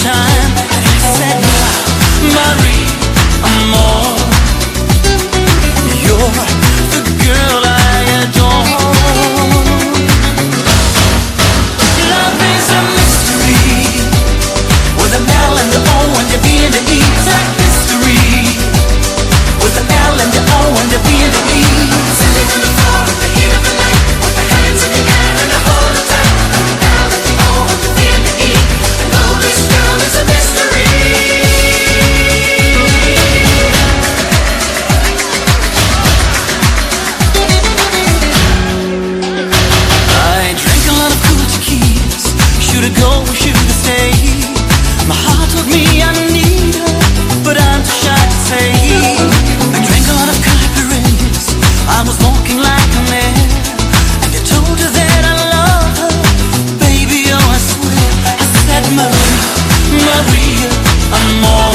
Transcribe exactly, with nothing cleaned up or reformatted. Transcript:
time. And I said, Marie, amor, you're the girl I adore. Love is a mystery, with an L and the O and the B and the E. It's like history, with an L and the O and the B and the E. Sitting on the floor at the heat of the night, with the hands in the air and the hold it tight. With the L and the O and the B and the E. I know this girl is a mystery. I drank a lot of cool tequilas. Should I go or should I stay? My heart told me I need her, but I'm too shy to say. I drank a lot of caipirinhas. I was walking like a man, and I told her that I love her. Baby, oh I swear, I said Maria, Maria, amor.